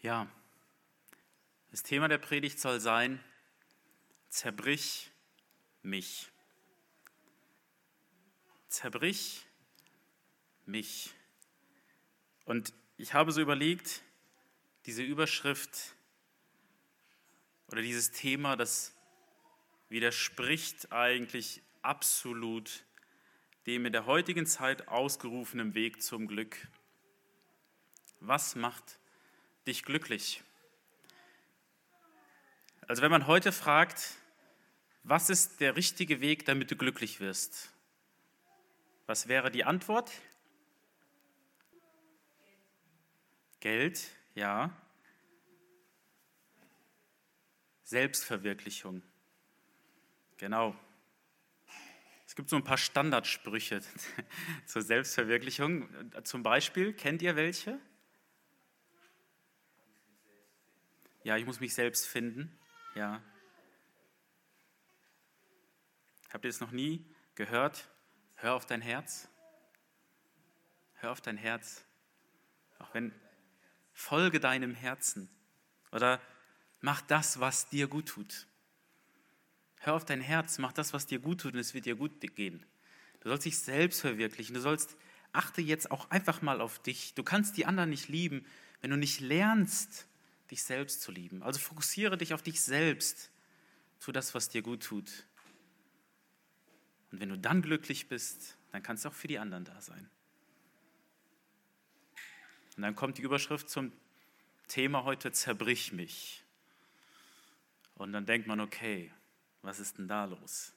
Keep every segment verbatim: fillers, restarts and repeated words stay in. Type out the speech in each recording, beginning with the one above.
Ja, das Thema der Predigt soll sein, zerbrich mich. Zerbrich mich. Und ich habe so überlegt, diese Überschrift oder dieses Thema, das widerspricht eigentlich absolut dem in der heutigen Zeit ausgerufenen Weg zum Glück. Was macht dich glücklich? Also wenn man heute fragt, was ist der richtige Weg, damit du glücklich wirst? Was wäre die Antwort? Geld, ja. Selbstverwirklichung, genau. Es gibt so ein paar Standardsprüche zur Selbstverwirklichung. Zum Beispiel, kennt ihr welche? Ja, ich muss mich selbst finden. Ja. Habt ihr es noch nie gehört? Hör auf dein Herz. Hör auf dein Herz. Auch wenn, folge deinem Herzen. Oder mach das, was dir gut tut. Hör auf dein Herz, mach das, was dir gut tut und es wird dir gut gehen. Du sollst dich selbst verwirklichen. Du sollst, achte jetzt auch einfach mal auf dich. Du kannst die anderen nicht lieben, wenn du nicht lernst, dich selbst zu lieben. Also fokussiere dich auf dich selbst. Tu das, was dir gut tut. Und wenn du dann glücklich bist, dann kannst du auch für die anderen da sein. Und dann kommt die Überschrift zum Thema heute, zerbrich mich. Und dann denkt man, okay, was ist denn da los?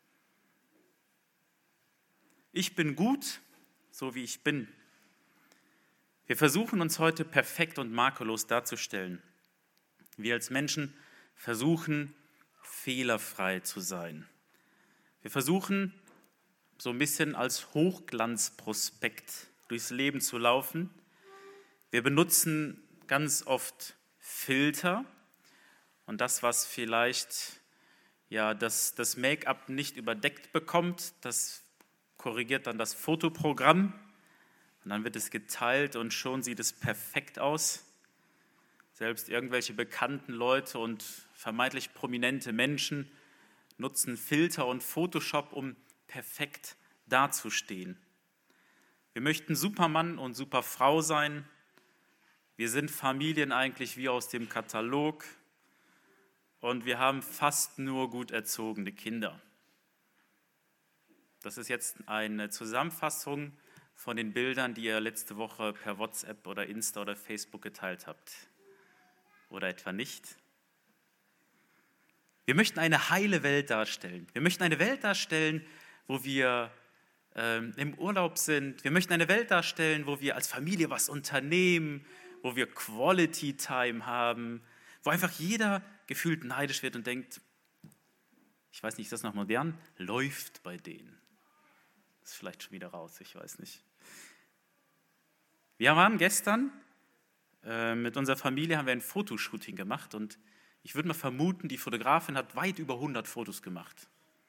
Ich bin gut, so wie ich bin. Wir versuchen uns heute perfekt und makellos darzustellen. Wir als Menschen versuchen, fehlerfrei zu sein. Wir versuchen, so ein bisschen als Hochglanzprospekt durchs Leben zu laufen. Wir benutzen ganz oft Filter und das, was vielleicht ja, das, das Make-up nicht überdeckt bekommt, das korrigiert dann das Fotoprogramm und dann wird es geteilt und schon sieht es perfekt aus. Selbst irgendwelche bekannten Leute und vermeintlich prominente Menschen nutzen Filter und Photoshop, um perfekt dazustehen. Wir möchten Supermann und Superfrau sein. Wir sind Familien eigentlich wie aus dem Katalog und wir haben fast nur gut erzogene Kinder. Das ist jetzt eine Zusammenfassung von den Bildern, die ihr letzte Woche per WhatsApp oder Insta oder Facebook geteilt habt. Oder etwa nicht? Wir möchten eine heile Welt darstellen. Wir möchten eine Welt darstellen, wo wir ähm, im Urlaub sind. Wir möchten eine Welt darstellen, wo wir als Familie was unternehmen, wo wir Quality Time haben, wo einfach jeder gefühlt neidisch wird und denkt, ich weiß nicht, ist das noch modern? Läuft bei denen. Ist vielleicht schon wieder raus, ich weiß nicht. Wir waren gestern äh, mit unserer Familie, haben wir ein Fotoshooting gemacht und ich würde mal vermuten, die Fotografin hat weit über hundert Fotos gemacht.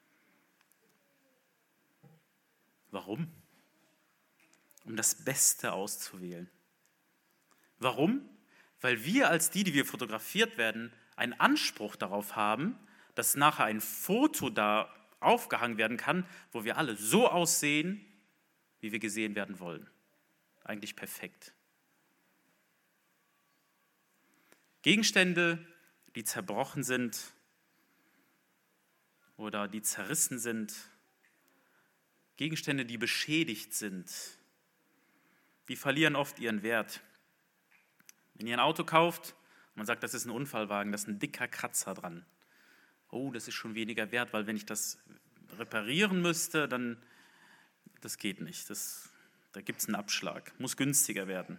Warum? Um das Beste auszuwählen. Warum? Weil wir als die, die wir fotografiert werden, einen Anspruch darauf haben, dass nachher ein Foto da aufgehangen werden kann, wo wir alle so aussehen, wie wir gesehen werden wollen. Eigentlich perfekt. Gegenstände, die zerbrochen sind oder die zerrissen sind, Gegenstände, die beschädigt sind, die verlieren oft ihren Wert. Wenn ihr ein Auto kauft und man sagt, das ist ein Unfallwagen, da ist ein dicker Kratzer dran. Oh, das ist schon weniger wert, weil wenn ich das reparieren müsste, dann, das geht nicht. Das, da gibt es einen Abschlag, muss günstiger werden.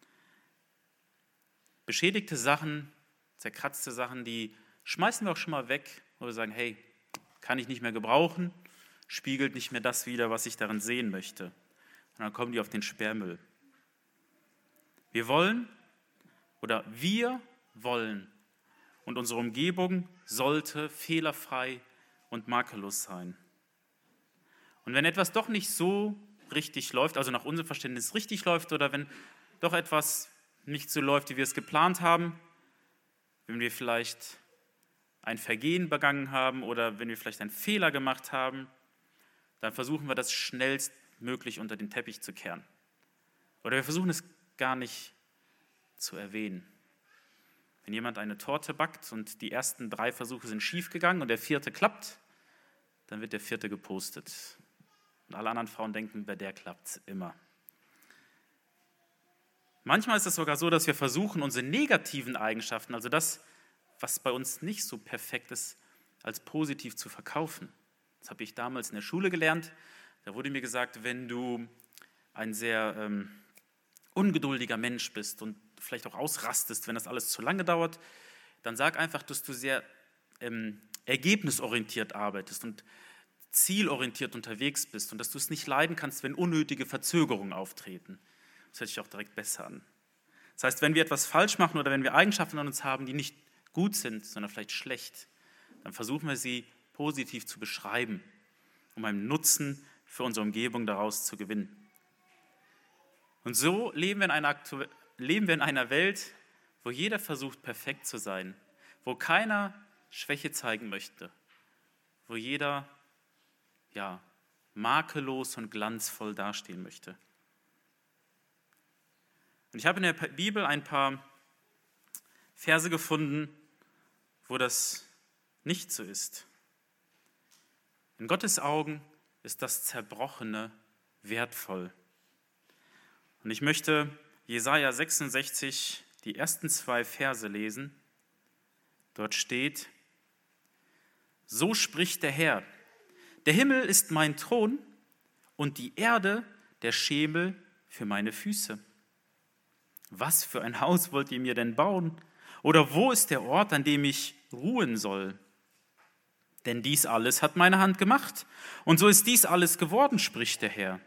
Beschädigte Sachen, zerkratzte Sachen, die schmeißen wir auch schon mal weg, wo wir sagen, hey, kann ich nicht mehr gebrauchen, spiegelt nicht mehr das wider, was ich darin sehen möchte. Und dann kommen die auf den Sperrmüll. Wir wollen, oder wir wollen, und unsere Umgebung sollte fehlerfrei und makellos sein. Und wenn etwas doch nicht so richtig läuft, also nach unserem Verständnis richtig läuft, oder wenn doch etwas nicht so läuft, wie wir es geplant haben, wenn wir vielleicht ein Vergehen begangen haben oder wenn wir vielleicht einen Fehler gemacht haben, dann versuchen wir das schnellstmöglich unter den Teppich zu kehren. Oder wir versuchen es gar nicht zu erwähnen. Wenn jemand eine Torte backt und die ersten drei Versuche sind schief gegangen und der vierte klappt, dann wird der vierte gepostet. Und alle anderen Frauen denken, bei der klappt es immer. Manchmal ist es sogar so, dass wir versuchen, unsere negativen Eigenschaften, also das, was bei uns nicht so perfekt ist, als positiv zu verkaufen. Das habe ich damals in der Schule gelernt. Da wurde mir gesagt, wenn du ein sehr ähm, ungeduldiger Mensch bist und vielleicht auch ausrastest, wenn das alles zu lange dauert, dann sag einfach, dass du sehr ähm, ergebnisorientiert arbeitest und zielorientiert unterwegs bist und dass du es nicht leiden kannst, wenn unnötige Verzögerungen auftreten. Das hört sich auch direkt besser an. Das heißt, wenn wir etwas falsch machen oder wenn wir Eigenschaften an uns haben, die nicht gut sind, sondern vielleicht schlecht, dann versuchen wir sie positiv zu beschreiben, um einen Nutzen für unsere Umgebung daraus zu gewinnen. Und so leben wir in einer, leben wir in einer Welt, wo jeder versucht, perfekt zu sein, wo keiner Schwäche zeigen möchte, wo jeder ja, makellos und glanzvoll dastehen möchte. Und ich habe in der Bibel ein paar Verse gefunden, wo das nicht so ist. In Gottes Augen ist das Zerbrochene wertvoll. Und ich möchte Jesaja sechsundsechzig, die ersten zwei Verse lesen. Dort steht: So spricht der Herr: Der Himmel ist mein Thron und die Erde der Schemel für meine Füße. Was für ein Haus wollt ihr mir denn bauen? Oder wo ist der Ort, an dem ich ruhen soll? Denn dies alles hat meine Hand gemacht, und so ist dies alles geworden, spricht der Herr.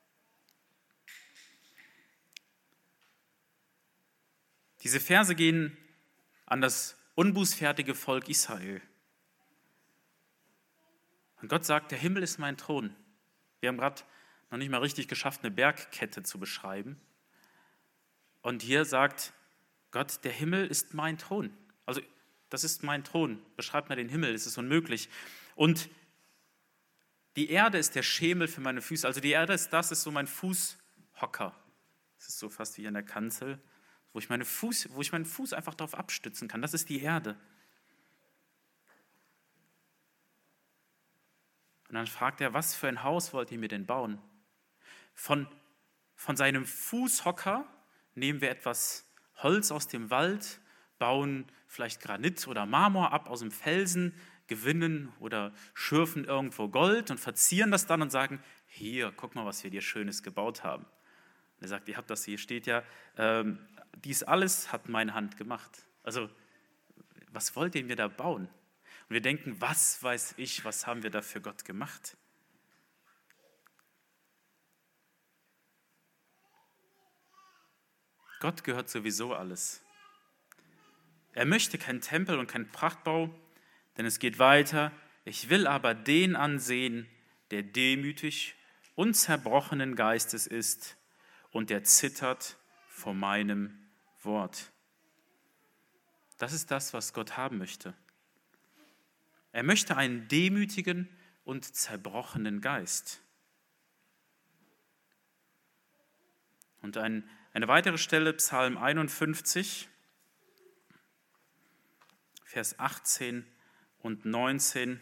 Diese Verse gehen an das unbußfertige Volk Israel. Und Gott sagt, der Himmel ist mein Thron. Wir haben gerade noch nicht mal richtig geschafft, eine Bergkette zu beschreiben. Und hier sagt Gott, der Himmel ist mein Thron. Also das ist mein Thron. Beschreibt mal den Himmel, es ist unmöglich. Und die Erde ist der Schemel für meine Füße. Also die Erde ist das, ist so mein Fußhocker. Das ist so fast wie an der Kanzel, wo ich, meine Fuß, wo ich meinen Fuß einfach darauf abstützen kann. Das ist die Erde. Und dann fragt er, was für ein Haus wollt ihr mir denn bauen? Von, von seinem Fußhocker nehmen wir etwas Holz aus dem Wald, bauen vielleicht Granit oder Marmor ab aus dem Felsen, gewinnen oder schürfen irgendwo Gold und verzieren das dann und sagen, hier, guck mal, was wir dir Schönes gebaut haben. Und er sagt, ihr habt das, hier steht ja, ähm, dies alles hat meine Hand gemacht. Also, was wollt ihr mir da bauen? Und wir denken, was weiß ich, was haben wir da für Gott gemacht? Gott gehört sowieso alles. Er möchte keinen Tempel und keinen Prachtbau, denn es geht weiter. Ich will aber den ansehen, der demütig und zerbrochenen Geistes ist und der zittert vor meinem Wort. Das ist das, was Gott haben möchte. Er möchte einen demütigen und zerbrochenen Geist. Und ein, eine weitere Stelle, Psalm einundfünfzig, Vers achtzehn und neunzehn.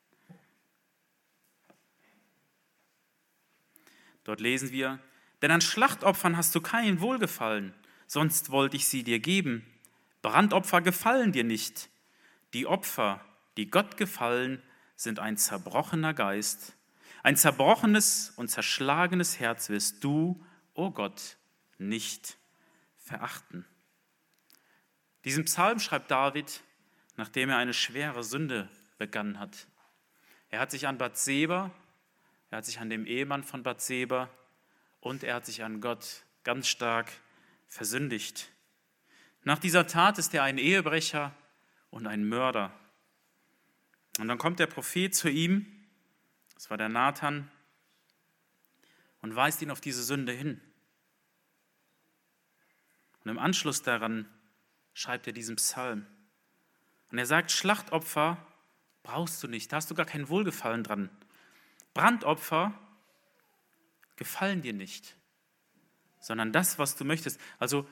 Dort lesen wir, denn an Schlachtopfern hast du kein Wohlgefallen, sonst wollte ich sie dir geben. Brandopfer gefallen dir nicht. Die Opfer, die Gott gefallen, sind ein zerbrochener Geist. Ein zerbrochenes und zerschlagenes Herz wirst du, o Gott, nicht verachten. Diesen Psalm schreibt David, nachdem er eine schwere Sünde begangen hat. Er hat sich an Bathseba, er hat sich an den Ehemann von Bathseba und er hat sich an Gott ganz stark versündigt. Nach dieser Tat ist er ein Ehebrecher und ein Mörder. Und dann kommt der Prophet zu ihm, das war der Nathan, und weist ihn auf diese Sünde hin. Und im Anschluss daran schreibt er diesen Psalm. Und er sagt, Schlachtopfer brauchst du nicht, da hast du gar kein Wohlgefallen dran. Brandopfer gefallen dir nicht, sondern das, was du möchtest. Also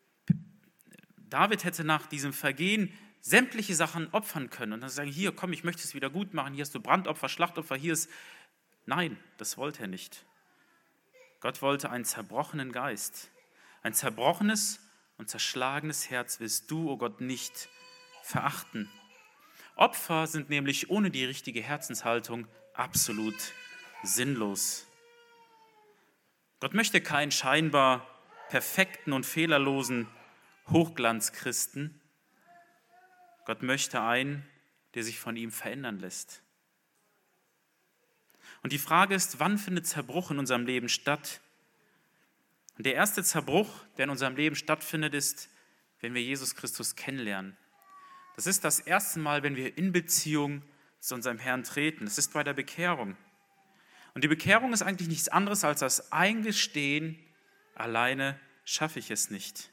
David hätte nach diesem Vergehen sämtliche Sachen opfern können und dann sagen, hier, komm, ich möchte es wieder gut machen, hier hast du Brandopfer, Schlachtopfer, hier ist... Nein, das wollte er nicht. Gott wollte einen zerbrochenen Geist. Ein zerbrochenes und zerschlagenes Herz willst du, o Gott, nicht verachten. Opfer sind nämlich ohne die richtige Herzenshaltung absolut sinnlos. Gott möchte keinen scheinbar perfekten und fehlerlosen Hochglanzchristen. Gott möchte einen, der sich von ihm verändern lässt. Und die Frage ist, wann findet Zerbruch in unserem Leben statt? Und der erste Zerbruch, der in unserem Leben stattfindet, ist, wenn wir Jesus Christus kennenlernen. Das ist das erste Mal, wenn wir in Beziehung zu unserem Herrn treten. Das ist bei der Bekehrung. Und die Bekehrung ist eigentlich nichts anderes als das Eingestehen, alleine schaffe ich es nicht.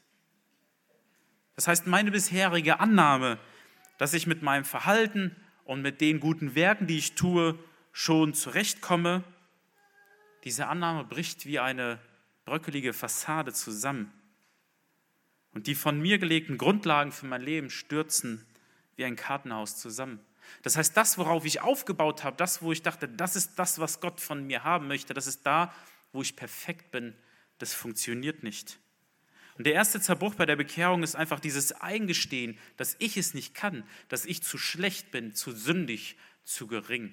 Das heißt, meine bisherige Annahme, dass ich mit meinem Verhalten und mit den guten Werken, die ich tue, schon zurechtkomme, diese Annahme bricht wie eine bröckelige Fassade zusammen. Und die von mir gelegten Grundlagen für mein Leben stürzen wie ein Kartenhaus zusammen. Das heißt, das, worauf ich aufgebaut habe, das, wo ich dachte, das ist das, was Gott von mir haben möchte, das ist da, wo ich perfekt bin, das funktioniert nicht. Und der erste Zerbruch bei der Bekehrung ist einfach dieses Eingestehen, dass ich es nicht kann, dass ich zu schlecht bin, zu sündig, zu gering.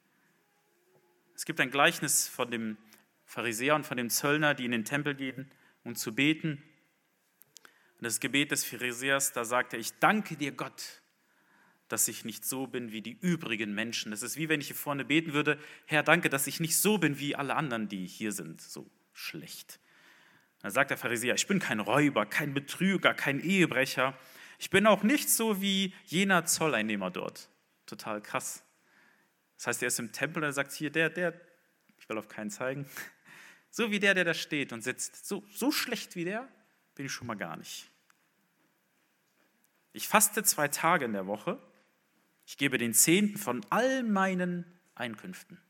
Es gibt ein Gleichnis von dem Pharisäer und von dem Zöllner, die in den Tempel gehen, um zu beten. Und das Gebet des Pharisäers, da sagt er, ich danke dir, Gott, dass ich nicht so bin wie die übrigen Menschen. Das ist wie wenn ich hier vorne beten würde, Herr, danke, dass ich nicht so bin wie alle anderen, die hier sind, so schlecht. Da sagt der Pharisäer, ich bin kein Räuber, kein Betrüger, kein Ehebrecher. Ich bin auch nicht so wie jener Zolleinnehmer dort. Total krass. Das heißt, er ist im Tempel und er sagt, hier, der, der, ich will auf keinen zeigen, so wie der, der da steht und sitzt, so, so schlecht wie der, bin ich schon mal gar nicht. Ich faste zwei Tage in der Woche, ich gebe den Zehnten von all meinen Einkünften.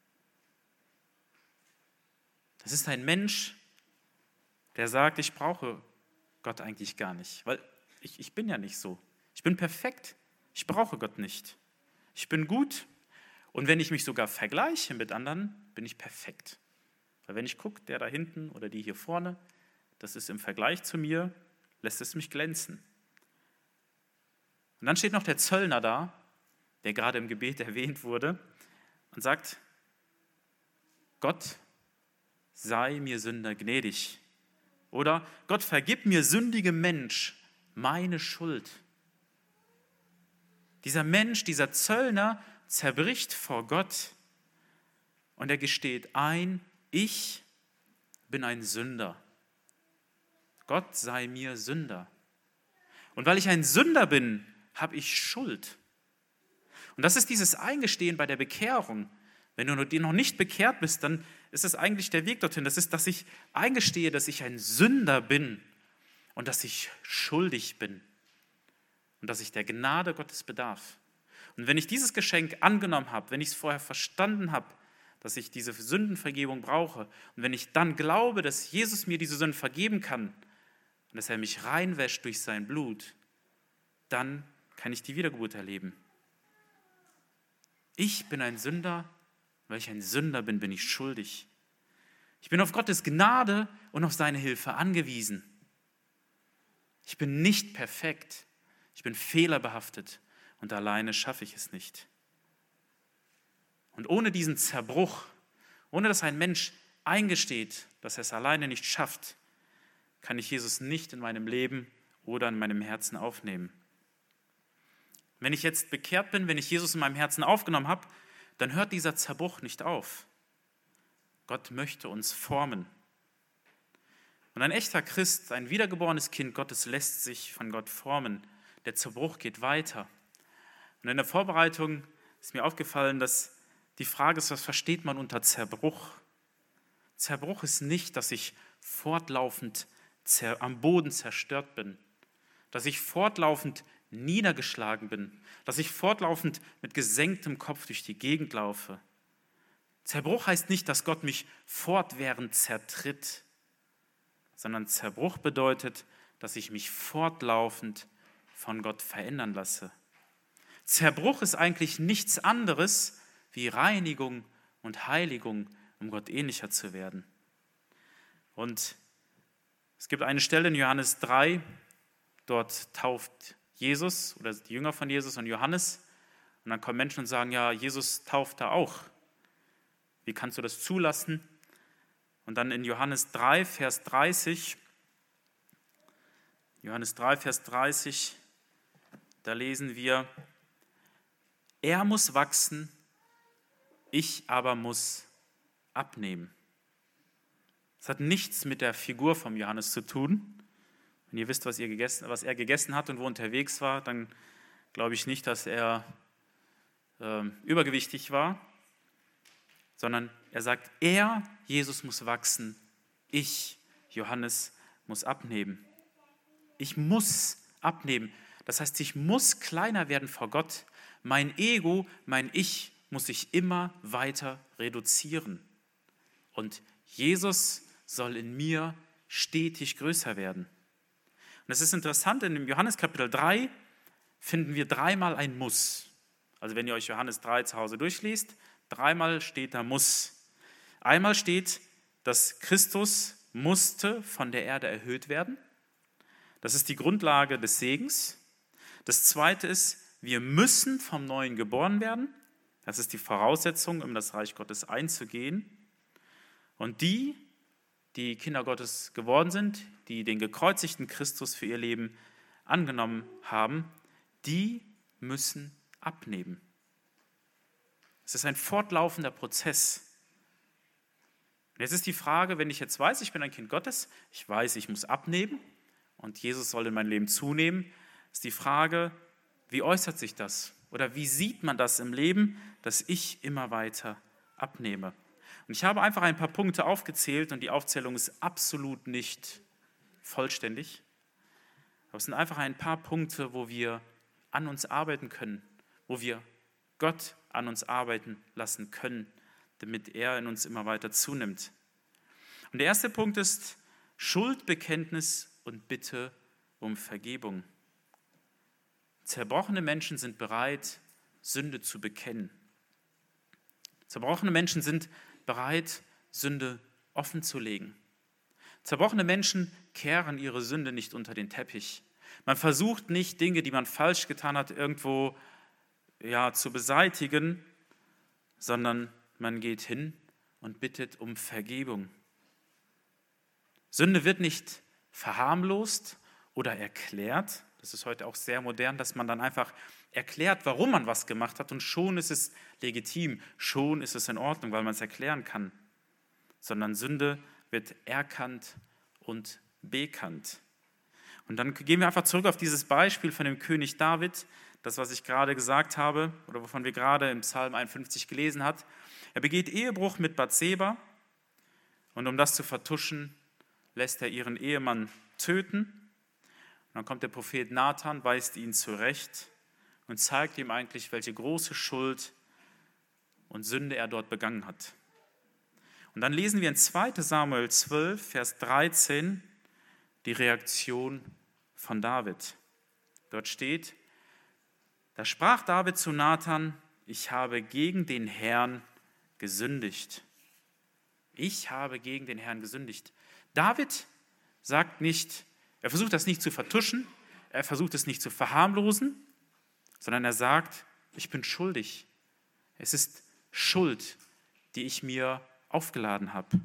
Das ist ein Mensch, der sagt, ich brauche Gott eigentlich gar nicht, weil ich, ich bin ja nicht so. Ich bin perfekt, ich brauche Gott nicht. Ich bin gut. Und wenn ich mich sogar vergleiche mit anderen, bin ich perfekt. Weil wenn ich gucke, der da hinten oder die hier vorne, das ist im Vergleich zu mir, lässt es mich glänzen. Und dann steht noch der Zöllner da, der gerade im Gebet erwähnt wurde, und sagt, Gott sei mir Sünder gnädig. Oder Gott vergib mir, sündige Mensch, meine Schuld. Dieser Mensch, dieser Zöllner, zerbricht vor Gott und er gesteht ein, ich bin ein Sünder. Gott sei mir Sünder. Und weil ich ein Sünder bin, habe ich Schuld. Und das ist dieses Eingestehen bei der Bekehrung. Wenn du noch nicht bekehrt bist, dann ist es eigentlich der Weg dorthin. Das ist, dass ich eingestehe, dass ich ein Sünder bin und dass ich schuldig bin und dass ich der Gnade Gottes bedarf. Und wenn ich dieses Geschenk angenommen habe, wenn ich es vorher verstanden habe, dass ich diese Sündenvergebung brauche und wenn ich dann glaube, dass Jesus mir diese Sünden vergeben kann und dass er mich reinwäscht durch sein Blut, dann kann ich die Wiedergeburt erleben. Ich bin ein Sünder, weil ich ein Sünder bin, bin ich schuldig. Ich bin auf Gottes Gnade und auf seine Hilfe angewiesen. Ich bin nicht perfekt, ich bin fehlerbehaftet. Und alleine schaffe ich es nicht. Und ohne diesen Zerbruch, ohne dass ein Mensch eingesteht, dass er es alleine nicht schafft, kann ich Jesus nicht in meinem Leben oder in meinem Herzen aufnehmen. Wenn ich jetzt bekehrt bin, wenn ich Jesus in meinem Herzen aufgenommen habe, dann hört dieser Zerbruch nicht auf. Gott möchte uns formen. Und ein echter Christ, ein wiedergeborenes Kind Gottes, lässt sich von Gott formen. Der Zerbruch geht weiter. Und in der Vorbereitung ist mir aufgefallen, dass die Frage ist, was versteht man unter Zerbruch? Zerbruch ist nicht, dass ich fortlaufend am Boden zerstört bin, dass ich fortlaufend niedergeschlagen bin, dass ich fortlaufend mit gesenktem Kopf durch die Gegend laufe. Zerbruch heißt nicht, dass Gott mich fortwährend zertritt, sondern Zerbruch bedeutet, dass ich mich fortlaufend von Gott verändern lasse. Zerbruch ist eigentlich nichts anderes wie Reinigung und Heiligung, um Gott ähnlicher zu werden. Und es gibt eine Stelle in Johannes drei, dort tauft Jesus oder die Jünger von Jesus und Johannes. Und dann kommen Menschen und sagen, ja, Jesus tauft da auch. Wie kannst du das zulassen? Und dann in Johannes drei, Vers dreißig, Johannes drei, Vers dreißig, da lesen wir, er muss wachsen, ich aber muss abnehmen. Das hat nichts mit der Figur vom Johannes zu tun. Wenn ihr wisst, was, ihr gegessen, was er gegessen hat und wo er unterwegs war, dann glaube ich nicht, dass er äh, übergewichtig war, sondern er sagt, er, Jesus, muss wachsen, ich, Johannes, muss abnehmen. Ich muss abnehmen. Das heißt, ich muss kleiner werden vor Gott. Mein Ego, mein Ich muss sich immer weiter reduzieren. Und Jesus soll in mir stetig größer werden. Und es ist interessant, in dem Johannes Kapitel drei finden wir dreimal ein Muss. Also wenn ihr euch Johannes drei zu Hause durchliest, dreimal steht da Muss. Einmal steht, dass Christus musste von der Erde erhöht werden. Das ist die Grundlage des Segens. Das zweite ist, wir müssen vom Neuen geboren werden. Das ist die Voraussetzung, um in das Reich Gottes einzugehen. Und die, die Kinder Gottes geworden sind, die den gekreuzigten Christus für ihr Leben angenommen haben, die müssen abnehmen. Es ist ein fortlaufender Prozess. Und jetzt ist die Frage, wenn ich jetzt weiß, ich bin ein Kind Gottes, ich weiß, ich muss abnehmen und Jesus soll in mein Leben zunehmen, ist die Frage, wie äußert sich das? Oder wie sieht man das im Leben, dass ich immer weiter abnehme? Und ich habe einfach ein paar Punkte aufgezählt und die Aufzählung ist absolut nicht vollständig. Aber es sind einfach ein paar Punkte, wo wir an uns arbeiten können, wo wir Gott an uns arbeiten lassen können, damit er in uns immer weiter zunimmt. Und der erste Punkt ist Schuldbekenntnis und Bitte um Vergebung. Zerbrochene Menschen sind bereit, Sünde zu bekennen. Zerbrochene Menschen sind bereit, Sünde offen zu legen. Zerbrochene Menschen kehren ihre Sünde nicht unter den Teppich. Man versucht nicht, Dinge, die man falsch getan hat, irgendwo ja, zu beseitigen, sondern man geht hin und bittet um Vergebung. Sünde wird nicht verharmlost oder erklärt. Das ist heute auch sehr modern, dass man dann einfach erklärt, warum man was gemacht hat und schon ist es legitim, schon ist es in Ordnung, weil man es erklären kann. Sondern Sünde wird erkannt und bekannt. Und dann gehen wir einfach zurück auf dieses Beispiel von dem König David, das, was ich gerade gesagt habe oder wovon wir gerade im Psalm einundfünfzig gelesen haben. Er begeht Ehebruch mit Bathseba und um das zu vertuschen, lässt er ihren Ehemann töten. Und dann kommt der Prophet Nathan, weist ihn zurecht und zeigt ihm eigentlich, welche große Schuld und Sünde er dort begangen hat. Und dann lesen wir in zweiter Samuel zwölf, Vers dreizehn, die Reaktion von David. Dort steht, da sprach David zu Nathan, ich habe gegen den Herrn gesündigt. Ich habe gegen den Herrn gesündigt. David sagt nicht, er versucht das nicht zu vertuschen, er versucht es nicht zu verharmlosen, sondern er sagt, ich bin schuldig. Es ist Schuld, die ich mir aufgeladen habe.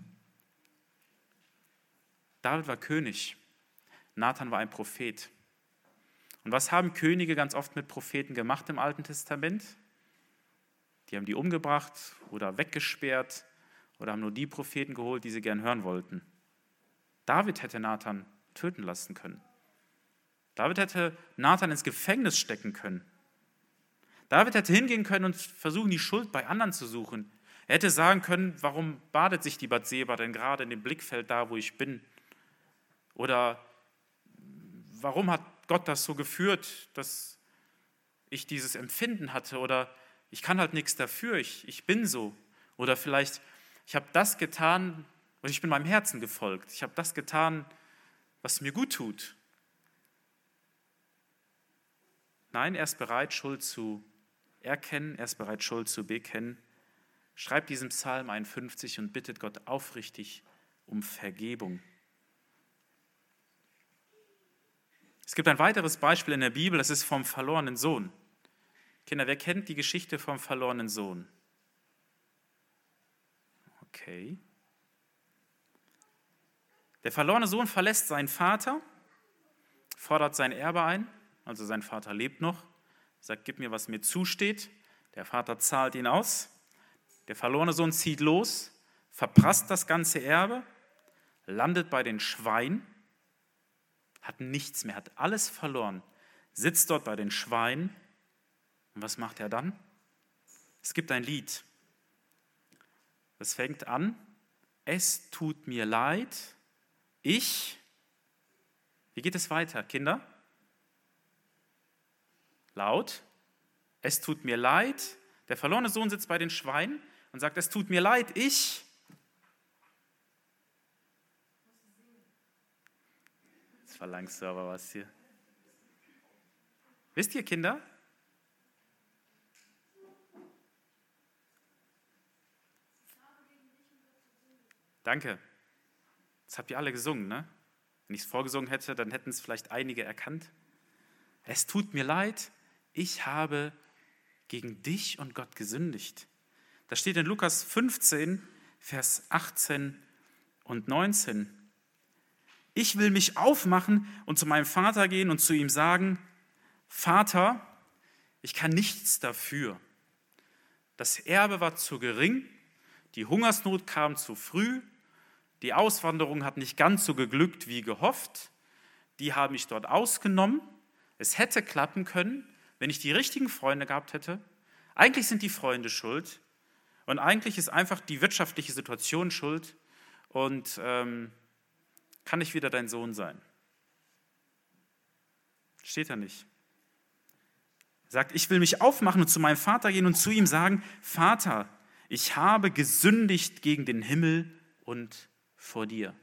David war König, Nathan war ein Prophet. Und was haben Könige ganz oft mit Propheten gemacht im Alten Testament? Die haben die umgebracht oder weggesperrt oder haben nur die Propheten geholt, die sie gern hören wollten. David hätte Nathan töten lassen können. David hätte Nathan ins Gefängnis stecken können. David hätte hingehen können und versuchen, die Schuld bei anderen zu suchen. Er hätte sagen können, warum badet sich die Bathseba denn gerade in dem Blickfeld da, wo ich bin? Oder warum hat Gott das so geführt, dass ich dieses Empfinden hatte? Oder ich kann halt nichts dafür, ich, ich bin so. Oder vielleicht, ich habe das getan, und ich bin meinem Herzen gefolgt. Ich habe das getan, was mir gut tut. Nein, er ist bereit, Schuld zu erkennen, er ist bereit, Schuld zu bekennen. Schreibt diesen Psalm einundfünfzig und bittet Gott aufrichtig um Vergebung. Es gibt ein weiteres Beispiel in der Bibel, das ist vom verlorenen Sohn. Kinder, wer kennt die Geschichte vom verlorenen Sohn? Okay. Der verlorene Sohn verlässt seinen Vater, fordert sein Erbe ein, also sein Vater lebt noch, sagt, gib mir, was mir zusteht. Der Vater zahlt ihn aus. Der verlorene Sohn zieht los, verprasst das ganze Erbe, landet bei den Schweinen, hat nichts mehr, hat alles verloren, sitzt dort bei den Schweinen. Und was macht er dann? Es gibt ein Lied, das fängt an, es tut mir leid, ich, wie geht es weiter, Kinder? Laut, es tut mir leid, der verlorene Sohn sitzt bei den Schweinen und sagt, es tut mir leid, ich. Jetzt verlangst du aber was hier. Wisst ihr, Kinder? Danke. Das habt ihr alle gesungen, ne? Wenn ich es vorgesungen hätte, dann hätten es vielleicht einige erkannt. Es tut mir leid, ich habe gegen dich und Gott gesündigt. Das steht in Lukas fünfzehn, Vers achtzehn und neunzehn. Ich will mich aufmachen und zu meinem Vater gehen und zu ihm sagen, Vater, ich kann nichts dafür. Das Erbe war zu gering, die Hungersnot kam zu früh, die Auswanderung hat nicht ganz so geglückt wie gehofft, die haben mich dort ausgenommen. Es hätte klappen können, wenn ich die richtigen Freunde gehabt hätte. Eigentlich sind die Freunde schuld und eigentlich ist einfach die wirtschaftliche Situation schuld und ähm, kann ich wieder dein Sohn sein? Steht da nicht. Er sagt, ich will mich aufmachen und zu meinem Vater gehen und zu ihm sagen, Vater, ich habe gesündigt gegen den Himmel und vor dir.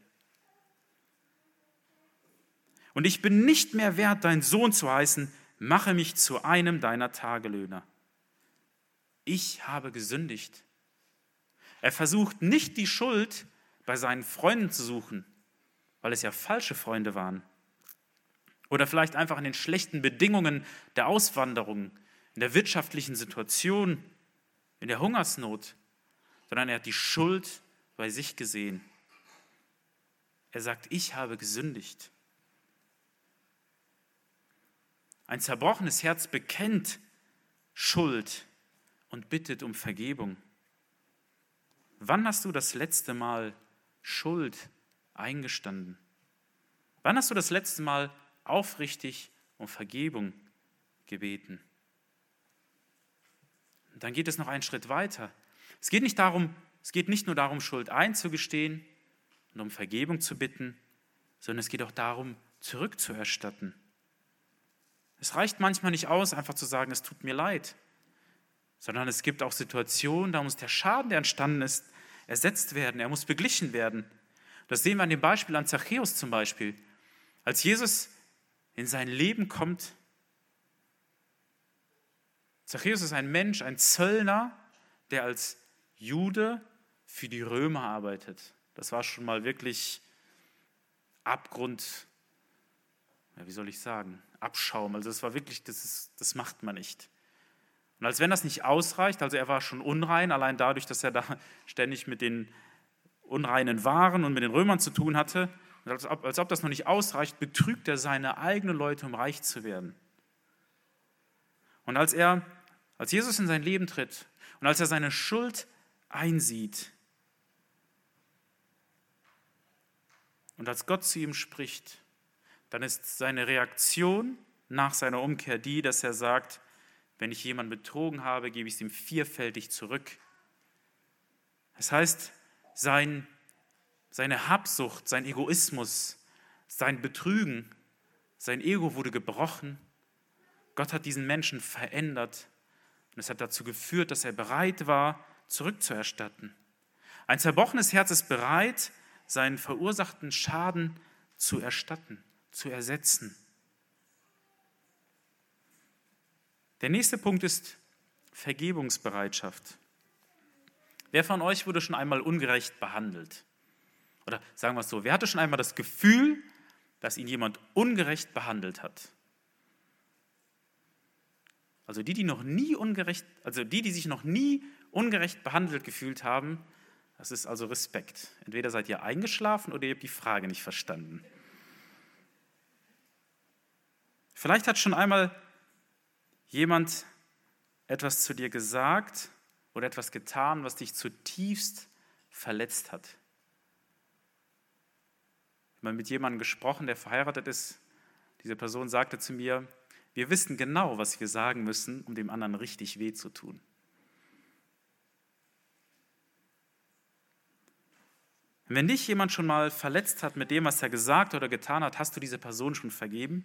Und ich bin nicht mehr wert, dein Sohn zu heißen, mache mich zu einem deiner Tagelöhner. Ich habe gesündigt. Er versucht nicht die Schuld bei seinen Freunden zu suchen, weil es ja falsche Freunde waren. Oder vielleicht einfach in den schlechten Bedingungen der Auswanderung, in der wirtschaftlichen Situation, in der Hungersnot, sondern er hat die Schuld bei sich gesehen. Er sagt, ich habe gesündigt. Ein zerbrochenes Herz bekennt Schuld und bittet um Vergebung. Wann hast du das letzte Mal Schuld eingestanden? Wann hast du das letzte Mal aufrichtig um Vergebung gebeten? Und dann geht es noch einen Schritt weiter. Es geht nicht darum, es geht nicht nur darum, Schuld einzugestehen und um Vergebung zu bitten, sondern es geht auch darum, zurückzuerstatten. Es reicht manchmal nicht aus, einfach zu sagen, es tut mir leid, sondern es gibt auch Situationen, da muss der Schaden, der entstanden ist, ersetzt werden, er muss beglichen werden. Das sehen wir an dem Beispiel an Zachäus zum Beispiel. Als Jesus in sein Leben kommt, Zachäus ist ein Mensch, ein Zöllner, der als Jude für die Römer arbeitet. Das war schon mal wirklich Abgrund, ja, wie soll ich sagen, Abschaum. Also das war wirklich, das, ist, das macht man nicht. Und als wenn das nicht ausreicht, also er war schon unrein, allein dadurch, dass er da ständig mit den unreinen Waren und mit den Römern zu tun hatte, als ob, als ob das noch nicht ausreicht, betrügt er seine eigenen Leute, um reich zu werden. Und als er, als Jesus in sein Leben tritt und als er seine Schuld einsieht und als Gott zu ihm spricht, dann ist seine Reaktion nach seiner Umkehr die, dass er sagt, wenn ich jemanden betrogen habe, gebe ich es ihm vierfältig zurück. Das heißt, sein, seine Habsucht, sein Egoismus, sein Betrügen, sein Ego wurde gebrochen. Gott hat diesen Menschen verändert und es hat dazu geführt, dass er bereit war, zurückzuerstatten. Ein zerbrochenes Herz ist bereit, seinen verursachten Schaden zu erstatten, zu ersetzen. Der nächste Punkt ist Vergebungsbereitschaft. Wer von euch wurde schon einmal ungerecht behandelt? Oder sagen wir es so, wer hatte schon einmal das Gefühl, dass ihn jemand ungerecht behandelt hat? Also die, die noch nie ungerecht, also die, die sich noch nie ungerecht behandelt gefühlt haben, das ist also Respekt. Entweder seid ihr eingeschlafen oder ihr habt die Frage nicht verstanden. Vielleicht hat schon einmal jemand etwas zu dir gesagt oder etwas getan, was dich zutiefst verletzt hat. Ich habe mal mit jemandem gesprochen, der verheiratet ist. Diese Person sagte zu mir, wir wissen genau, was wir sagen müssen, um dem anderen richtig weh zu tun. Wenn dich jemand schon mal verletzt hat mit dem, was er gesagt oder getan hat, hast du diese Person schon vergeben?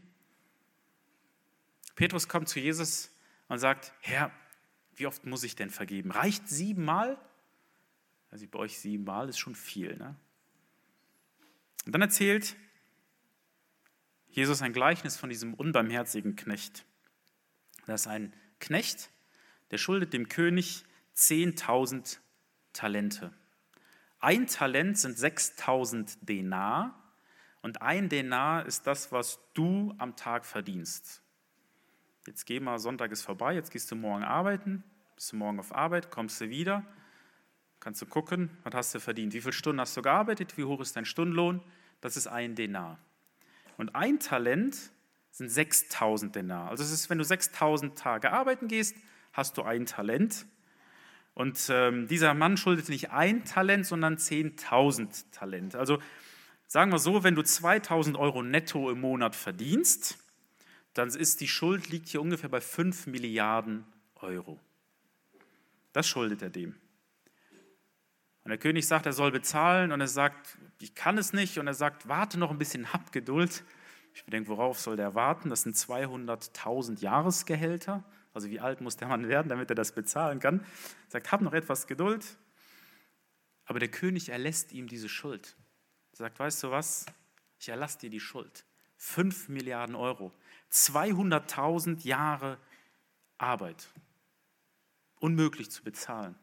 Petrus kommt zu Jesus und sagt, Herr, wie oft muss ich denn vergeben? Reicht siebenmal? Also bei euch siebenmal ist schon viel. Ne? Und dann erzählt Jesus ein Gleichnis von diesem unbarmherzigen Knecht. Das ist ein Knecht, der schuldet dem König zehntausend Talente. Ein Talent sind sechstausend Denar und ein Denar ist das, was du am Tag verdienst. Jetzt geh mal, Sonntag ist vorbei, jetzt gehst du morgen arbeiten, bist du morgen auf Arbeit, kommst du wieder, kannst du gucken, was hast du verdient, wie viele Stunden hast du gearbeitet, wie hoch ist dein Stundenlohn, das ist ein Denar. Und ein Talent sind sechstausend Denar. Also es ist, wenn du sechstausend Tage arbeiten gehst, hast du ein Talent. Und ähm, dieser Mann schuldete nicht ein Talent, sondern zehntausend Talent. Also sagen wir so, wenn du zweitausend Euro netto im Monat verdienst, dann ist die Schuld, liegt hier ungefähr bei fünf Milliarden Euro. Das schuldet er dem. Und der König sagt, er soll bezahlen und er sagt, ich kann es nicht. Und er sagt, warte noch ein bisschen, hab Geduld. Ich denke, worauf soll der warten? Das sind zweihunderttausend Jahresgehälter. Also wie alt muss der Mann werden, damit er das bezahlen kann? Er sagt, hab noch etwas Geduld. Aber der König erlässt ihm diese Schuld. Er sagt, weißt du was? Ich erlasse dir die Schuld. Fünf Milliarden Euro. zweihunderttausend Jahre Arbeit. Unmöglich zu bezahlen.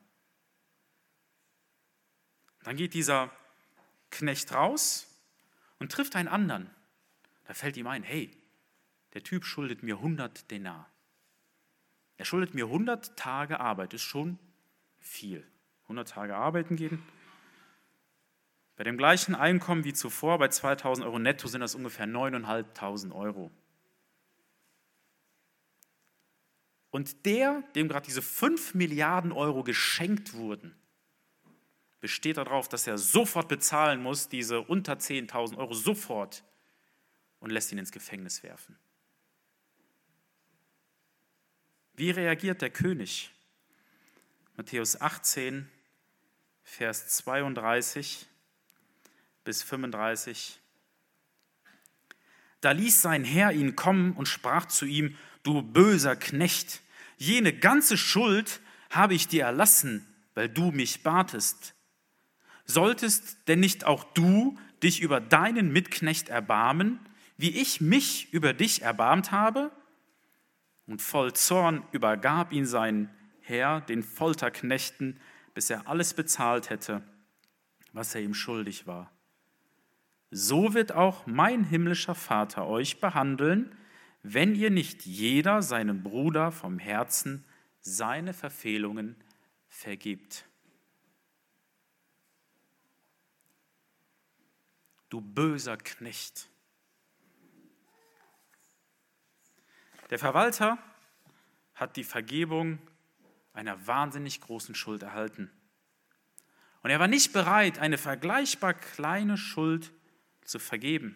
Dann geht dieser Knecht raus und trifft einen anderen. Da fällt ihm ein, hey, der Typ schuldet mir hundert Denar. Er schuldet mir hundert Tage Arbeit, ist schon viel. hundert Tage arbeiten gehen. Bei dem gleichen Einkommen wie zuvor, bei zweitausend Euro netto, sind das ungefähr neuntausendfünfhundert Euro. Und der, dem gerade diese fünf Milliarden Euro geschenkt wurden, besteht darauf, dass er sofort bezahlen muss, diese unter zehntausend Euro sofort, und lässt ihn ins Gefängnis werfen. Wie reagiert der König? Matthäus achtzehn, Vers zweiunddreißig bis fünfunddreißig. Da ließ sein Herr ihn kommen und sprach zu ihm, du böser Knecht, jene ganze Schuld habe ich dir erlassen, weil du mich batest. Solltest denn nicht auch du dich über deinen Mitknecht erbarmen, wie ich mich über dich erbarmt habe? Und voll Zorn übergab ihn sein Herr den Folterknechten, bis er alles bezahlt hätte, was er ihm schuldig war. So wird auch mein himmlischer Vater euch behandeln, wenn ihr nicht jeder seinem Bruder vom Herzen seine Verfehlungen vergibt. Du böser Knecht. Der Verwalter hat die Vergebung einer wahnsinnig großen Schuld erhalten. Und er war nicht bereit, eine vergleichbar kleine Schuld zu vergeben.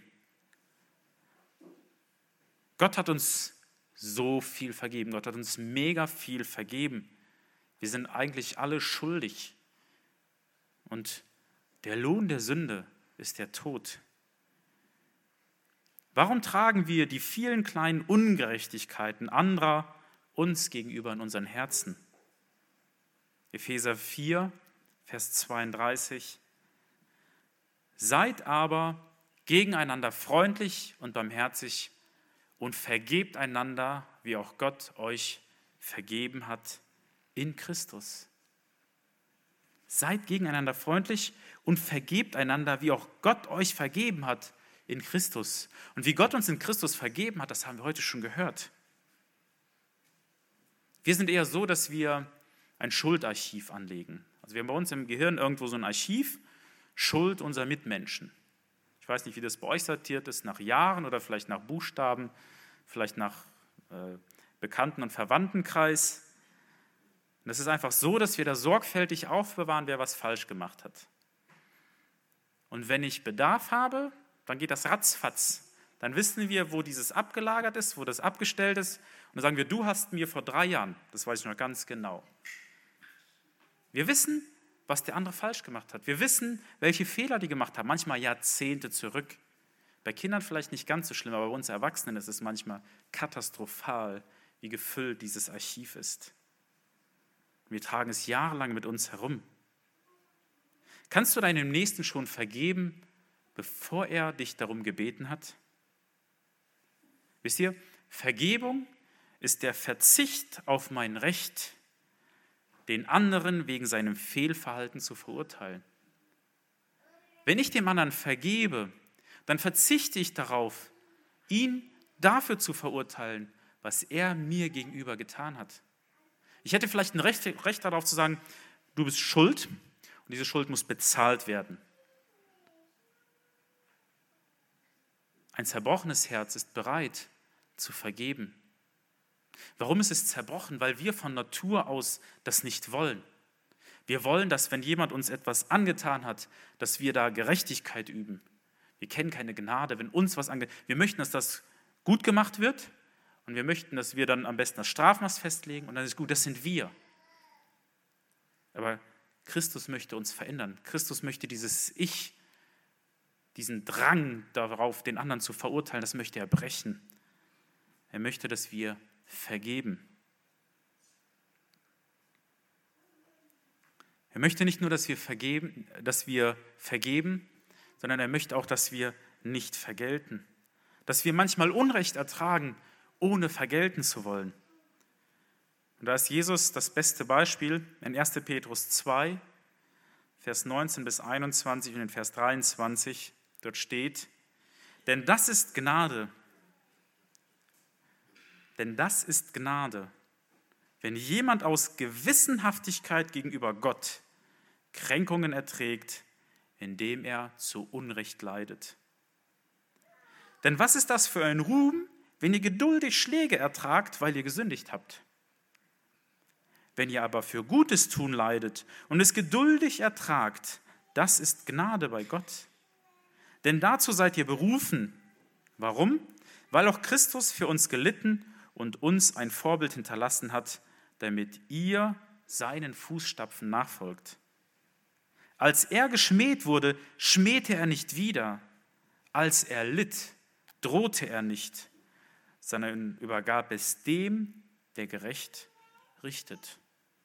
Gott hat uns so viel vergeben. Gott hat uns mega viel vergeben. Wir sind eigentlich alle schuldig. Und der Lohn der Sünde ist der Tod. Warum tragen wir die vielen kleinen Ungerechtigkeiten anderer uns gegenüber in unseren Herzen? Epheser vier, Vers zweiunddreißig. Seid aber gegeneinander freundlich und barmherzig und vergebt einander, wie auch Gott euch vergeben hat in Christus. Seid gegeneinander freundlich und vergebt einander, wie auch Gott euch vergeben hat in Christus. Und wie Gott uns in Christus vergeben hat, das haben wir heute schon gehört. Wir sind eher so, dass wir ein Schuldarchiv anlegen. Also wir haben bei uns im Gehirn irgendwo so ein Archiv, Schuld unserer Mitmenschen. Ich weiß nicht, wie das bei euch sortiert ist, nach Jahren oder vielleicht nach Buchstaben, vielleicht nach äh, Bekannten- und Verwandtenkreis. Und es ist einfach so, dass wir da sorgfältig aufbewahren, wer was falsch gemacht hat. Und wenn ich Bedarf habe, dann geht das ratzfatz. Dann wissen wir, wo dieses abgelagert ist, wo das abgestellt ist. Und dann sagen wir, du hast mir vor drei Jahren, das weiß ich noch ganz genau. Wir wissen, was der andere falsch gemacht hat. Wir wissen, welche Fehler die gemacht haben, manchmal Jahrzehnte zurück. Bei Kindern vielleicht nicht ganz so schlimm, aber bei uns Erwachsenen ist es manchmal katastrophal, wie gefüllt dieses Archiv ist. Wir tragen es jahrelang mit uns herum. Kannst du deinem Nächsten schon vergeben, bevor er dich darum gebeten hat? Wisst ihr, Vergebung ist der Verzicht auf mein Recht, den anderen wegen seinem Fehlverhalten zu verurteilen. Wenn ich dem anderen vergebe, dann verzichte ich darauf, ihn dafür zu verurteilen, was er mir gegenüber getan hat. Ich hätte vielleicht ein Recht, Recht darauf zu sagen, du bist schuld und diese Schuld muss bezahlt werden. Ein zerbrochenes Herz ist bereit zu vergeben. Warum ist es zerbrochen? Weil wir von Natur aus das nicht wollen. Wir wollen, dass wenn jemand uns etwas angetan hat, dass wir da Gerechtigkeit üben. Wir kennen keine Gnade, wenn uns was angetan wird. Wir möchten, dass das gut gemacht wird und wir möchten, dass wir dann am besten das Strafmaß festlegen und dann ist gut, das sind wir. Aber Christus möchte uns verändern. Christus möchte dieses Ich, diesen Drang darauf, den anderen zu verurteilen, das möchte er brechen. Er möchte, dass wir vergeben. Er möchte nicht nur, dass wir vergeben, dass wir vergeben, sondern er möchte auch, dass wir nicht vergelten. Dass wir manchmal Unrecht ertragen, ohne vergelten zu wollen. Und da ist Jesus das beste Beispiel in erster Petrus zwei, Vers neunzehn bis einundzwanzig und in Vers dreiundzwanzig. Dort steht, denn das ist Gnade, denn das ist Gnade, wenn jemand aus Gewissenhaftigkeit gegenüber Gott Kränkungen erträgt, indem er zu Unrecht leidet. Denn was ist das für ein Ruhm, wenn ihr geduldig Schläge ertragt, weil ihr gesündigt habt? Wenn ihr aber für Gutes tun leidet und es geduldig ertragt, das ist Gnade bei Gott. Denn dazu seid ihr berufen. Warum? Weil auch Christus für uns gelitten und uns ein Vorbild hinterlassen hat, damit ihr seinen Fußstapfen nachfolgt. Als er geschmäht wurde, schmähte er nicht wieder. Als er litt, drohte er nicht, sondern übergab es dem, der gerecht richtet.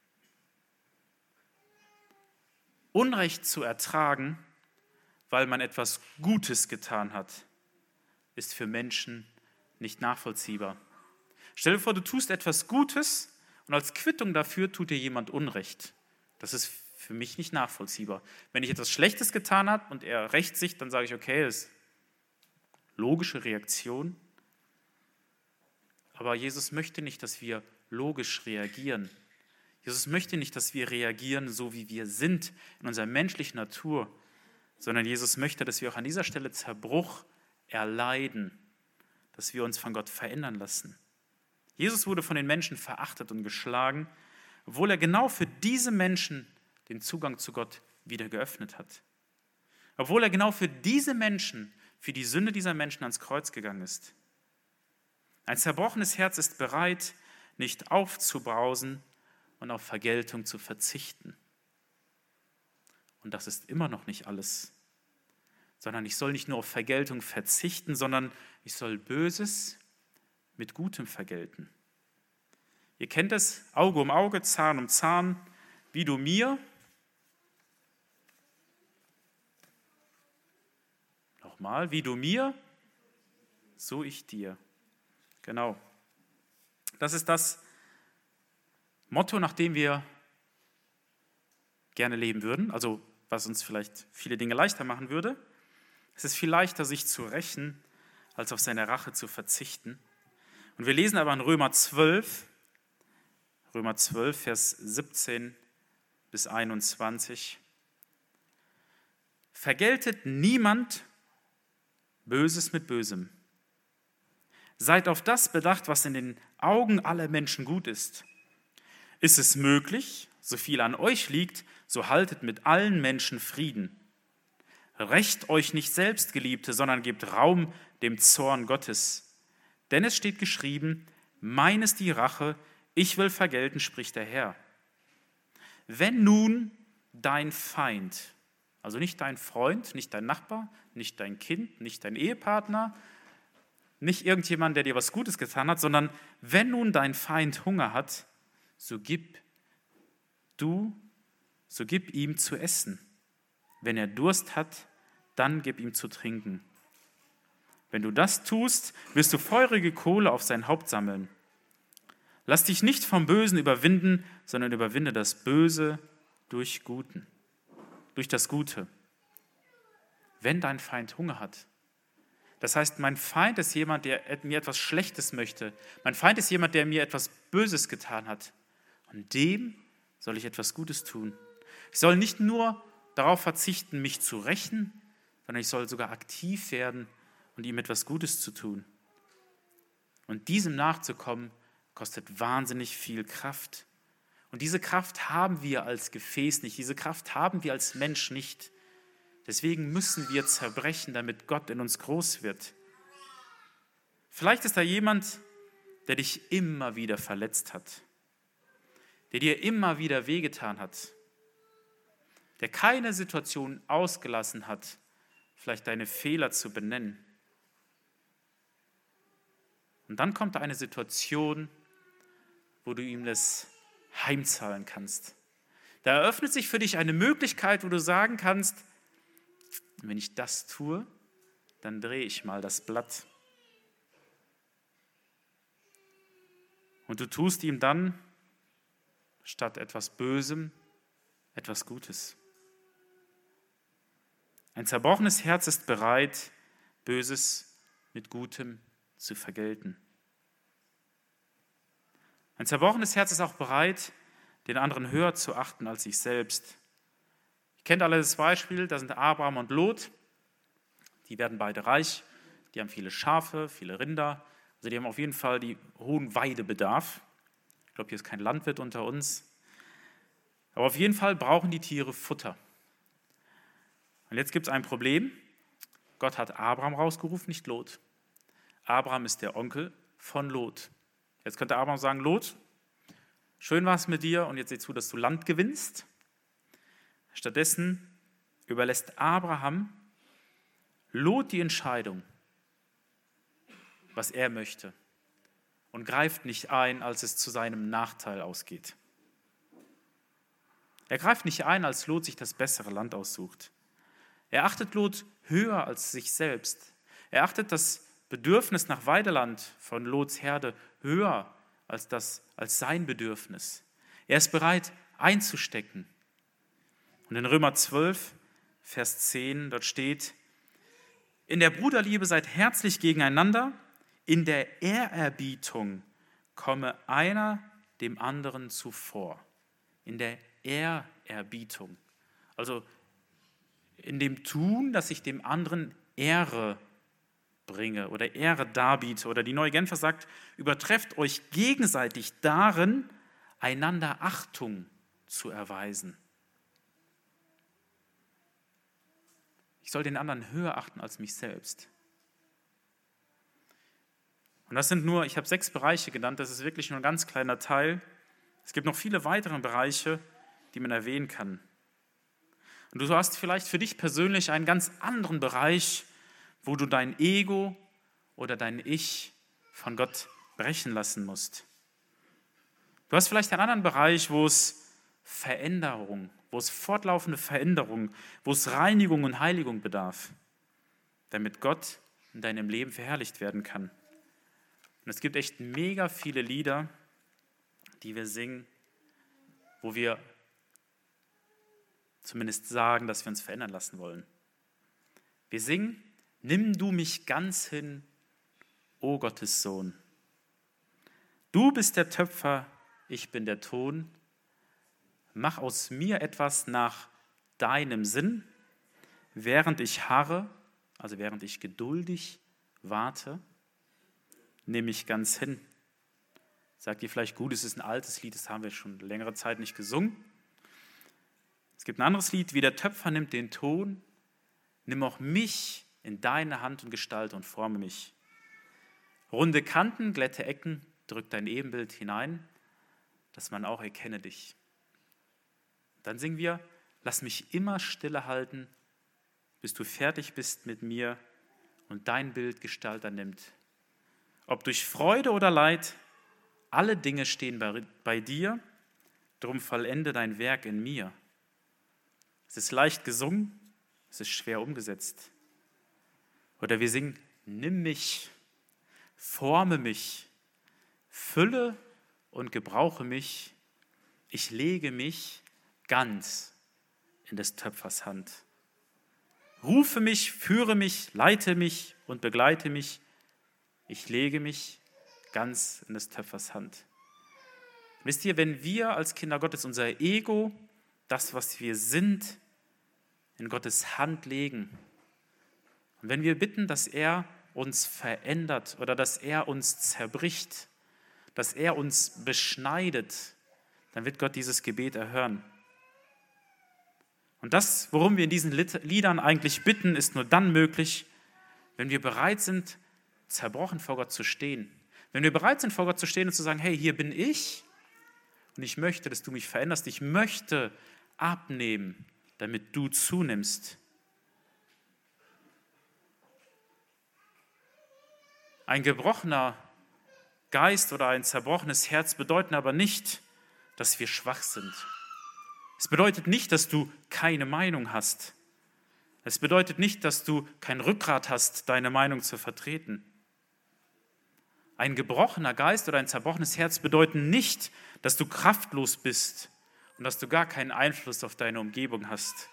Unrecht zu ertragen, weil man etwas Gutes getan hat, ist für Menschen nicht nachvollziehbar. Stell dir vor, du tust etwas Gutes und als Quittung dafür tut dir jemand Unrecht. Das ist für mich nicht nachvollziehbar. Wenn ich etwas Schlechtes getan habe und er rächt sich, dann sage ich, okay, das ist logische Reaktion. Aber Jesus möchte nicht, dass wir logisch reagieren. Jesus möchte nicht, dass wir reagieren, so wie wir sind, in unserer menschlichen Natur, sondern Jesus möchte, dass wir auch an dieser Stelle Zerbruch erleiden, dass wir uns von Gott verändern lassen. Jesus wurde von den Menschen verachtet und geschlagen, obwohl er genau für diese Menschen den Zugang zu Gott wieder geöffnet hat. Obwohl er genau für diese Menschen, für die Sünde dieser Menschen ans Kreuz gegangen ist. Ein zerbrochenes Herz ist bereit, nicht aufzubrausen und auf Vergeltung zu verzichten. Und das ist immer noch nicht alles. sondern ich soll nicht nur auf Vergeltung verzichten, sondern ich soll Böses mit Gutem vergelten. Ihr kennt es, Auge um Auge, Zahn um Zahn, wie du mir, nochmal, wie du mir, so ich dir. Genau. Das ist das Motto, nach dem wir gerne leben würden, also was uns vielleicht viele Dinge leichter machen würde. Es ist viel leichter, sich zu rächen, als auf seine Rache zu verzichten. Und wir lesen aber in Römer zwölf, Römer zwölf, Vers siebzehn bis einundzwanzig. Vergeltet niemand Böses mit Bösem. Seid auf das bedacht, was in den Augen aller Menschen gut ist. Ist es möglich, so viel an euch liegt, so haltet mit allen Menschen Frieden. Rächt euch nicht selbst, Geliebte, sondern gebt Raum dem Zorn Gottes. Denn es steht geschrieben, mein ist die Rache, ich will vergelten, spricht der Herr. Wenn nun dein Feind, also nicht dein Freund, nicht dein Nachbar, nicht dein Kind, nicht dein Ehepartner, nicht irgendjemand, der dir was Gutes getan hat, sondern wenn nun dein Feind Hunger hat, so gib du, so gib ihm zu essen. Wenn er Durst hat, dann gib ihm zu trinken. Wenn du das tust, wirst du feurige Kohle auf sein Haupt sammeln. Lass dich nicht vom Bösen überwinden, sondern überwinde das Böse durch Guten, durch das Gute. Wenn dein Feind Hunger hat, das heißt, mein Feind ist jemand, der mir etwas Schlechtes möchte. Mein Feind ist jemand, der mir etwas Böses getan hat. Und dem soll ich etwas Gutes tun. Ich soll nicht nur darauf verzichten, mich zu rächen, sondern ich soll sogar aktiv werden und ihm etwas Gutes zu tun. Und diesem nachzukommen, kostet wahnsinnig viel Kraft. Und diese Kraft haben wir als Gefäß nicht, diese Kraft haben wir als Mensch nicht. Deswegen müssen wir zerbrechen, damit Gott in uns groß wird. Vielleicht ist da jemand, der dich immer wieder verletzt hat, der dir immer wieder wehgetan hat, der keine Situation ausgelassen hat, vielleicht deine Fehler zu benennen. Und dann kommt da eine Situation, wo du ihm das heimzahlen kannst. Da eröffnet sich für dich eine Möglichkeit, wo du sagen kannst, wenn ich das tue, dann drehe ich mal das Blatt. Und du tust ihm dann statt etwas Bösem etwas Gutes. Ein zerbrochenes Herz ist bereit, Böses mit Gutem zu vergelten. Ein zerbrochenes Herz ist auch bereit, den anderen höher zu achten als sich selbst. Ihr kennt alle das Beispiel, da sind Abraham und Lot, die werden beide reich, die haben viele Schafe, viele Rinder, also die haben auf jeden Fall die hohen Weidebedarf. Ich glaube, hier ist kein Landwirt unter uns. Aber auf jeden Fall brauchen die Tiere Futter. Und jetzt gibt es ein Problem. Gott hat Abraham rausgerufen, nicht Lot. Abraham ist der Onkel von Lot. Jetzt könnte Abraham sagen, Lot, schön war es mit dir und jetzt sieh zu, dass du Land gewinnst. Stattdessen überlässt Abraham Lot die Entscheidung, was er möchte, und greift nicht ein, als es zu seinem Nachteil ausgeht. Er greift nicht ein, als Lot sich das bessere Land aussucht. Er achtet Lot höher als sich selbst. Er achtet das Bedürfnis nach Weideland von Lots Herde höher als, das, als sein Bedürfnis. Er ist bereit einzustecken. Und in Römer zwölf, Vers zehn, dort steht, in der Bruderliebe seid herzlich gegeneinander, in der Ehrerbietung komme einer dem anderen zuvor. In der Ehrerbietung. Also in dem Tun, dass ich dem anderen Ehre bringe oder Ehre darbiete. Oder die Neue Genfer sagt, übertrefft euch gegenseitig darin, einander Achtung zu erweisen. Ich soll den anderen höher achten als mich selbst. Und das sind nur, ich habe sechs Bereiche genannt, das ist wirklich nur ein ganz kleiner Teil. Es gibt noch viele weitere Bereiche, die man erwähnen kann. Und du hast vielleicht für dich persönlich einen ganz anderen Bereich, wo du dein Ego oder dein Ich von Gott brechen lassen musst. Du hast vielleicht einen anderen Bereich, wo es Veränderung, wo es fortlaufende Veränderung, wo es Reinigung und Heiligung bedarf, damit Gott in deinem Leben verherrlicht werden kann. Und es gibt echt mega viele Lieder, die wir singen, wo wir zumindest sagen, dass wir uns verändern lassen wollen. Wir singen, nimm du mich ganz hin, o Gottes Sohn. Du bist der Töpfer, ich bin der Ton. Mach aus mir etwas nach deinem Sinn, während ich harre, also während ich geduldig warte, nimm mich ganz hin. Sagt ihr vielleicht, gut, es ist ein altes Lied, das haben wir schon längere Zeit nicht gesungen. Es gibt ein anderes Lied, wie der Töpfer nimmt den Ton, nimm auch mich in deine Hand und gestalte und forme mich. Runde Kanten, glatte Ecken, drück dein Ebenbild hinein, dass man auch erkenne dich. Dann singen wir, lass mich immer stille halten, bis du fertig bist mit mir und dein Bild Gestalt annimmt. Ob durch Freude oder Leid, alle Dinge stehen bei, bei dir, drum vollende dein Werk in mir. Es ist leicht gesungen, es ist schwer umgesetzt. Oder wir singen, nimm mich, forme mich, fülle und gebrauche mich, ich lege mich ganz in des Töpfers Hand. Rufe mich, führe mich, leite mich und begleite mich, ich lege mich ganz in des Töpfers Hand. Wisst ihr, wenn wir als Kinder Gottes unser Ego, das, was wir sind, in Gottes Hand legen und wenn wir bitten, dass er uns verändert oder dass er uns zerbricht, dass er uns beschneidet, dann wird Gott dieses Gebet erhören. Und das, worum wir in diesen Liedern eigentlich bitten, ist nur dann möglich, wenn wir bereit sind, zerbrochen vor Gott zu stehen. Wenn wir bereit sind, vor Gott zu stehen und zu sagen, hey, hier bin ich und ich möchte, dass du mich veränderst. Ich möchte abnehmen, damit du zunimmst. Ein gebrochener Geist oder ein zerbrochenes Herz bedeuten aber nicht, dass wir schwach sind. Es bedeutet nicht, dass du keine Meinung hast. Es bedeutet nicht, dass du kein Rückgrat hast, deine Meinung zu vertreten. Ein gebrochener Geist oder ein zerbrochenes Herz bedeuten nicht, dass du kraftlos bist und dass du gar keinen Einfluss auf deine Umgebung hast.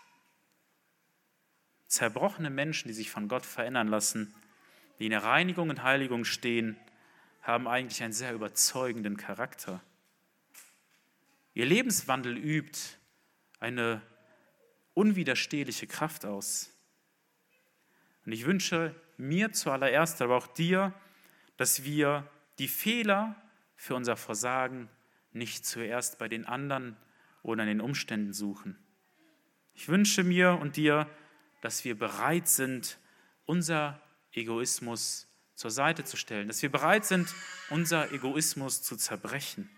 Zerbrochene Menschen, die sich von Gott verändern lassen, die in der Reinigung und Heiligung stehen, haben eigentlich einen sehr überzeugenden Charakter. Ihr Lebenswandel übt eine unwiderstehliche Kraft aus. Und ich wünsche mir zuallererst, aber auch dir, dass wir die Fehler für unser Versagen nicht zuerst bei den anderen oder in den Umständen suchen. Ich wünsche mir und dir, dass wir bereit sind, unser Egoismus zur Seite zu stellen, dass wir bereit sind, unser Egoismus zu zerbrechen.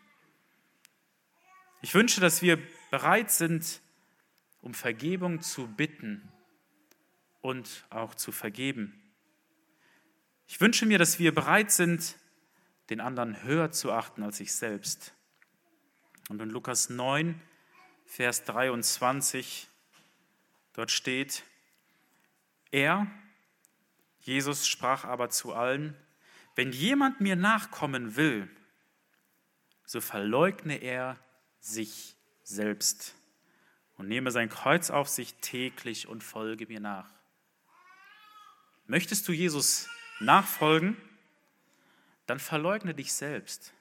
Ich wünsche, dass wir bereit sind, um Vergebung zu bitten und auch zu vergeben. Ich wünsche mir, dass wir bereit sind, den anderen höher zu achten als sich selbst. Und in Lukas neun, Vers dreiundzwanzig, dort steht, er, Jesus, sprach aber zu allen, wenn jemand mir nachkommen will, so verleugne er sich selbst und nehme sein Kreuz auf sich täglich und folge mir nach. Möchtest du Jesus nachfolgen? Dann verleugne dich selbst.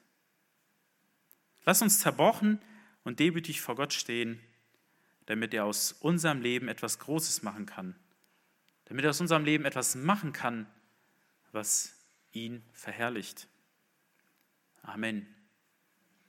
Lass uns zerbrochen und demütig vor Gott stehen, damit er aus unserem Leben etwas Großes machen kann. Damit er aus unserem Leben etwas machen kann, was ihn verherrlicht. Amen.